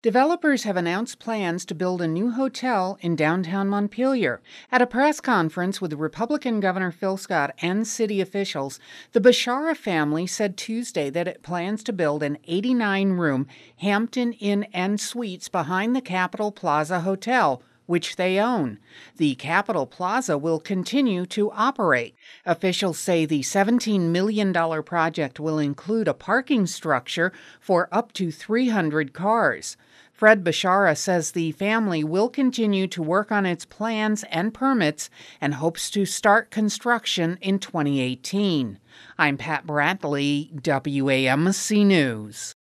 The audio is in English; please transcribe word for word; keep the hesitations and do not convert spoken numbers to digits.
Developers have announced plans to build a new hotel in downtown Montpelier. At a press conference with Republican Governor Phil Scott and city officials, the Bashara family said Tuesday that it plans to build an eighty-nine room Hampton Inn and Suites behind the Capitol Plaza Hotel, which they own. The Capitol Plaza will continue to operate. Officials say the seventeen million dollars project will include a parking structure for up to three hundred cars. Fred Bashara says the family will continue to work on its plans and permits and hopes to start construction in twenty eighteen. I'm Pat Bradley, W A M C News.